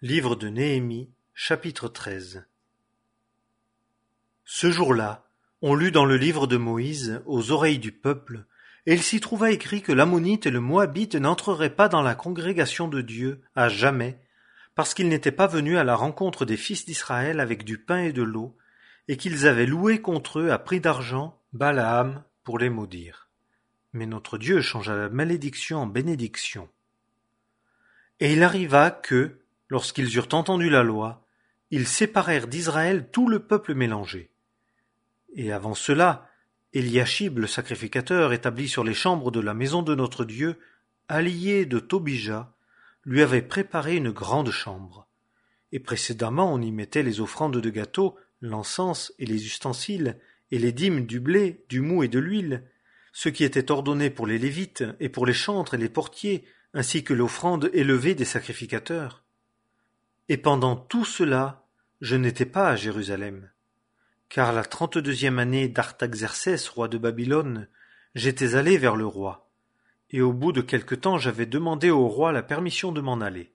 Livre de Néhémie, chapitre 13. Ce jour-là, on lut dans le livre de Moïse, aux oreilles du peuple, et il s'y trouva écrit que l'Ammonite et le Moabite n'entreraient pas dans la congrégation de Dieu à jamais, parce qu'ils n'étaient pas venus à la rencontre des fils d'Israël avec du pain et de l'eau, et qu'ils avaient loué contre eux à prix d'argent Balaam pour les maudire. Mais notre Dieu changea la malédiction en bénédiction. Et il arriva que, lorsqu'ils eurent entendu la loi, ils séparèrent d'Israël tout le peuple mélangé. Et avant cela, Eliashib le sacrificateur, établi sur les chambres de la maison de notre Dieu, allié de Tobija, lui avait préparé une grande chambre. Et précédemment on y mettait les offrandes de gâteaux, l'encens et les ustensiles, et les dîmes du blé, du mou et de l'huile, ce qui était ordonné pour les Lévites et pour les chantres et les portiers, ainsi que l'offrande élevée des sacrificateurs. Et pendant tout cela, je n'étais pas à Jérusalem, car la 32e année d'Artaxercès, roi de Babylone, j'étais allé vers le roi, et au bout de quelque temps j'avais demandé au roi la permission de m'en aller.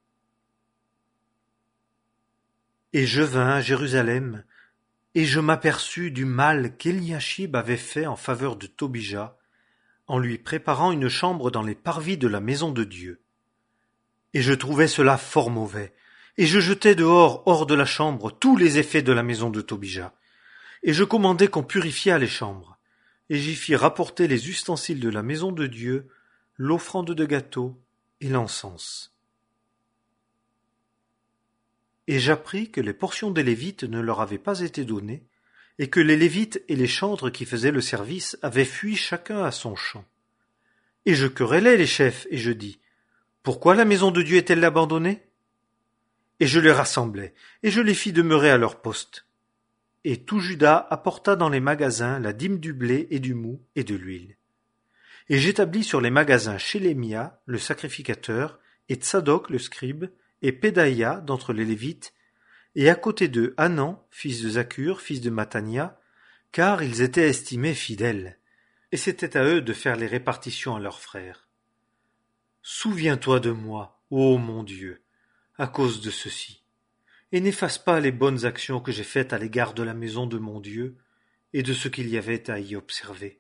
Et je vins à Jérusalem, et je m'aperçus du mal qu'Eliashib avait fait en faveur de Tobija, en lui préparant une chambre dans les parvis de la maison de Dieu. Et je trouvai cela fort mauvais, et je jetai dehors, hors de la chambre, tous les effets de la maison de Tobija. Et je commandai qu'on purifiât les chambres, et j'y fis rapporter les ustensiles de la maison de Dieu, l'offrande de gâteau et l'encens. Et j'appris que les portions des Lévites ne leur avaient pas été données, et que les Lévites et les chantres qui faisaient le service avaient fui chacun à son champ. Et je querellai les chefs, et je dis, « Pourquoi la maison de Dieu est-elle abandonnée ?» Et je les rassemblai, et je les fis demeurer à leur poste. Et tout Juda apporta dans les magasins la dîme du blé et du mou et de l'huile. Et j'établis sur les magasins Shélémia, le sacrificateur, et Tsadok, le scribe, et Pédaïa d'entre les Lévites, et à côté d'eux Hanan, fils de Zakur, fils de Mattania, car ils étaient estimés fidèles, et c'était à eux de faire les répartitions à leurs frères. Souviens-toi de moi, ô mon Dieu, à cause de ceci, et n'efface pas les bonnes actions que j'ai faites à l'égard de la maison de mon Dieu et de ce qu'il y avait à y observer.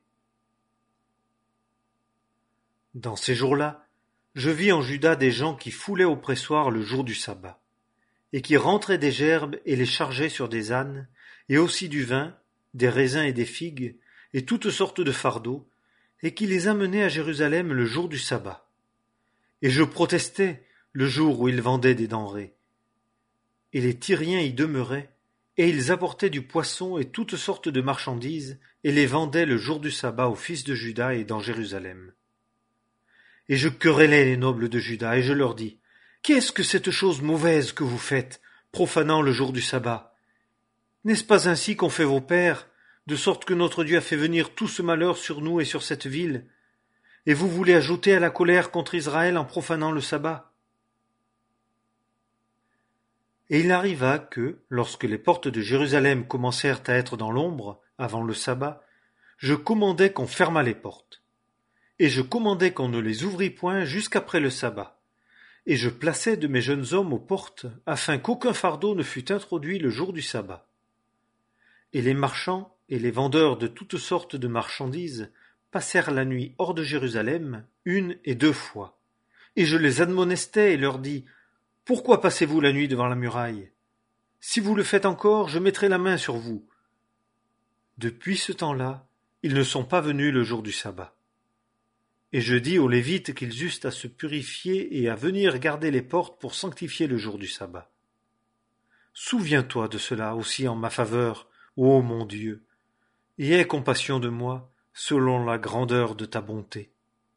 Dans ces jours-là, je vis en Juda des gens qui foulaient au pressoir le jour du sabbat, et qui rentraient des gerbes et les chargeaient sur des ânes, et aussi du vin, des raisins et des figues, et toutes sortes de fardeaux, et qui les amenaient à Jérusalem le jour du sabbat. Et je protestais le jour où ils vendaient des denrées. Et les Tyriens y demeuraient, et ils apportaient du poisson et toutes sortes de marchandises, et les vendaient le jour du sabbat aux fils de Juda et dans Jérusalem. Et je querellai les nobles de Juda, et je leur dis, « Qu'est-ce que cette chose mauvaise que vous faites, profanant le jour du sabbat? N'est-ce pas ainsi qu'ont fait vos pères, de sorte que notre Dieu a fait venir tout ce malheur sur nous et sur cette ville? Et vous voulez ajouter à la colère contre Israël en profanant le sabbat? » Et il arriva que, lorsque les portes de Jérusalem commencèrent à être dans l'ombre, avant le sabbat, je commandai qu'on fermât les portes. Et je commandai qu'on ne les ouvrît point jusqu'après le sabbat. Et je plaçai de mes jeunes hommes aux portes, afin qu'aucun fardeau ne fût introduit le jour du sabbat. Et les marchands et les vendeurs de toutes sortes de marchandises passèrent la nuit hors de Jérusalem 1 et 2 fois. Et je les admonestai et leur dis, « Pourquoi passez-vous la nuit devant la muraille? Si vous le faites encore, je mettrai la main sur vous. » Depuis ce temps-là, ils ne sont pas venus le jour du sabbat. Et je dis aux Lévites qu'ils eussent à se purifier et à venir garder les portes pour sanctifier le jour du sabbat. Souviens-toi de cela aussi en ma faveur, ô mon Dieu, et aie compassion de moi, selon la grandeur de ta bonté.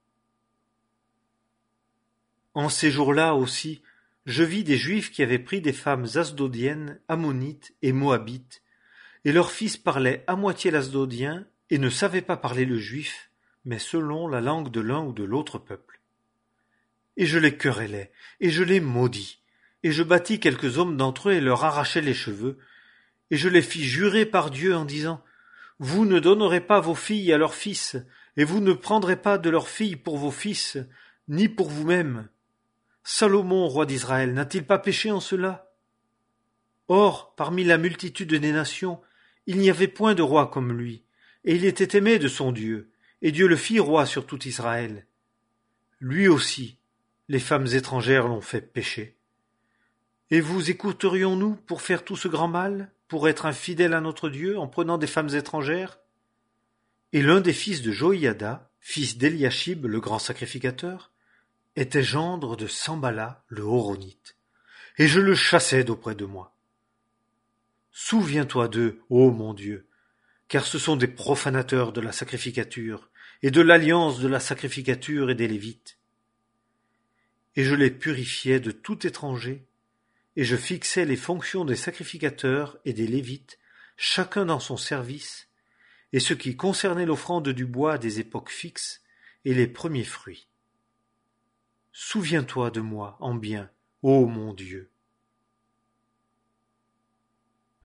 En ces jours-là aussi, je vis des Juifs qui avaient pris des femmes asdodiennes, ammonites et moabites, et leurs fils parlaient à moitié l'asdodien et ne savaient pas parler le juif, mais selon la langue de l'un ou de l'autre peuple. Et je les querellai, et je les maudis, et je battis quelques hommes d'entre eux et leur arrachai les cheveux, et je les fis jurer par Dieu en disant, « Vous ne donnerez pas vos filles à leurs fils, et vous ne prendrez pas de leurs filles pour vos fils, ni pour vous-mêmes. Salomon, roi d'Israël, n'a-t-il pas péché en cela? Or, parmi la multitude des nations, il n'y avait point de roi comme lui, et il était aimé de son Dieu, et Dieu le fit roi sur tout Israël. Lui aussi, les femmes étrangères l'ont fait pécher. Et vous écouterions-nous pour faire tout ce grand mal, pour être infidèles à notre Dieu en prenant des femmes étrangères? Et l'un des fils de Joïada, fils d'Eliashib le grand sacrificateur, était gendre de Sambala le Horonite, et je le chassais d'auprès de moi. Souviens-toi d'eux, ô mon Dieu, car ce sont des profanateurs de la sacrificature, et de l'alliance de la sacrificature et des Lévites. Et je les purifiais de tout étranger, et je fixais les fonctions des sacrificateurs et des Lévites, chacun dans son service, et ce qui concernait l'offrande du bois des époques fixes, et les premiers fruits. Souviens-toi de moi en bien, ô mon Dieu.